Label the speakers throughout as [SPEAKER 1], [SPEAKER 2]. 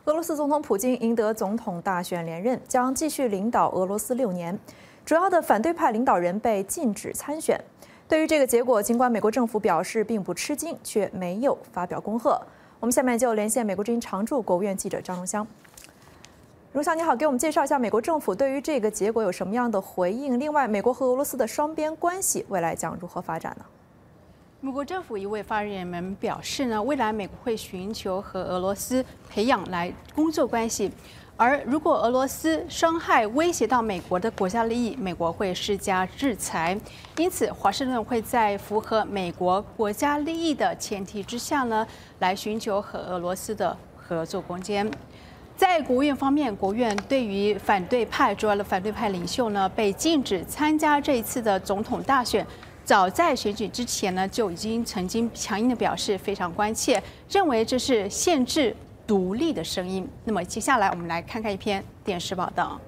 [SPEAKER 1] 俄罗斯总统普京赢得总统大选连任，将继续领导俄罗斯6年。主要的反对派领导人被禁止参选。对于这个结果，尽管美国政府表示并不吃惊，却没有发表恭贺。我们下面就连线美国之音常驻国务院记者张荣香。荣香你好，给我们介绍一下美国政府对于这个结果有什么样的回应？另外，美国和俄罗斯的双边关系未来将如何发展呢？
[SPEAKER 2] 美国政府一位发言人表示呢，未来美国会寻求和俄罗斯培养来工作关系，而如果俄罗斯伤害威胁到美国的国家利益，美国会施加制裁。因此，华盛顿会在符合美国国家利益的前提之下呢，来寻求和俄罗斯的合作空间。在国务院方面，国务院对于主要的反对派领袖呢，被禁止参加这一次的总统大选。早在选举之前呢，就已经曾经强硬的表示非常关切，认为这是限制独立的声音。那么接下来我们来看看一篇电视报道。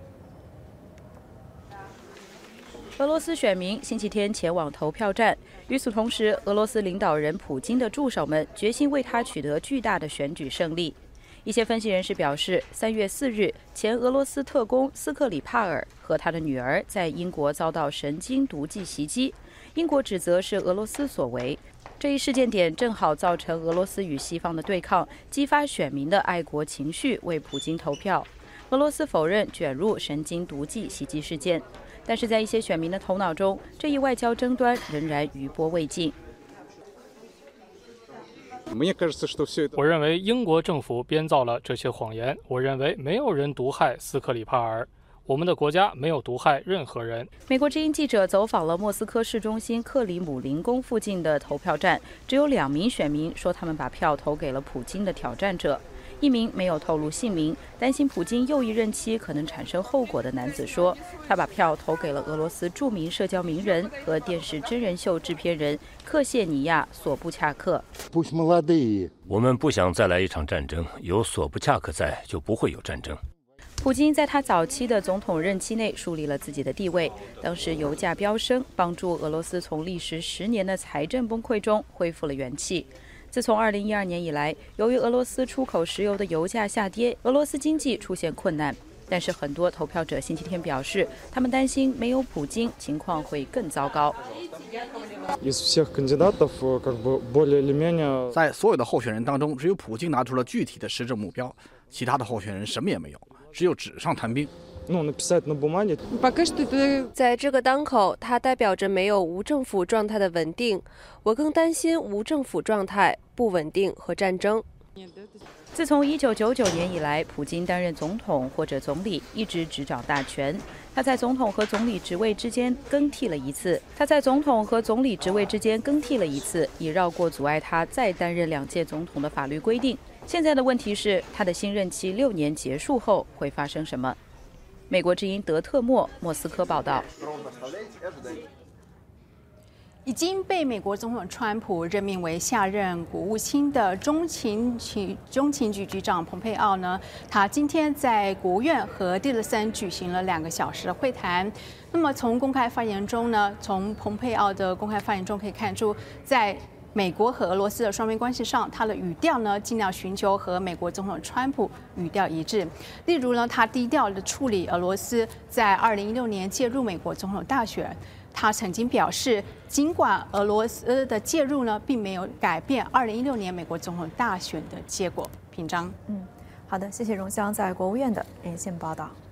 [SPEAKER 3] 俄罗斯选民星期天前往投票站，与此同时，俄罗斯领导人普京的助手们决心为他取得巨大的选举胜利。一些分析人士表示，3月4日，前俄罗斯特工斯克里帕尔和他的女儿在英国遭到神经毒剂袭击。英国指责是俄罗斯所为，这一事件点正好造成俄罗斯与西方的对抗，激发选民的爱国情绪，为普京投票。俄罗斯否认卷入神经毒剂袭击事件，但是在一些选民的头脑中，这一外交争端仍然余波未尽。
[SPEAKER 4] 我认为英国政府编造了这些谎言。我认为没有人毒害斯克里帕尔。我们的国家没有毒害任何人。
[SPEAKER 3] 美国之音记者走访了莫斯科市中心克里姆林宫附近的投票站，只有2名选民说他们把票投给了普京的挑战者。一名没有透露姓名，担心普京又一任期可能产生后果的男子说，他把票投给了俄罗斯著名社交名人和电视真人秀制片人克谢尼亚·索布恰克。
[SPEAKER 5] 我们不想再来一场战争，有索布恰克在，就不会有战争。
[SPEAKER 3] 普京在他早期的总统任期内树立了自己的地位，当时油价飙升，帮助俄罗斯从历时10年的财政崩溃中恢复了元气。自从2012年以来，由于俄罗斯出口石油的油价下跌，俄罗斯经济出现困难。但是很多投票者星期天表示，他们担心没有普京，情况会更糟糕。
[SPEAKER 6] 在所有的候选人当中，只有普京拿出了具体的施政目标，其他的候选人什么也没有，只有纸上谈兵。
[SPEAKER 7] 在这个当口，它代表着没有无政府状态的稳定。我更担心无政府状态、不稳定和战争。
[SPEAKER 3] 自从1999年以来，普京担任总统或者总理，一直执掌大权。他在总统和总理职位之间更替了一次，以绕过阻碍他再担任2届总统的法律规定。现在的问题是，他的新任期6年结束后会发生什么？美国之音德特莫莫斯科报道。
[SPEAKER 2] 已经被美国总统川普任命为下任国务卿的中情局局长蓬佩奥呢，他今天在国务院和蒂勒森举行了2个小时的会谈。那么从公开发言中呢，从蓬佩奥的公开发言中可以看出，在美国和俄罗斯的双边关系上，他的语调呢尽量寻求和美国总统川普语调一致。例如呢，他低调的处理俄罗斯在2016年介入美国总统大选。他曾经表示，尽管俄罗斯的介入呢，并没有改变2016年美国总统大选的结果。品章，
[SPEAKER 1] 好的，谢谢荣香在国务院的连线报道。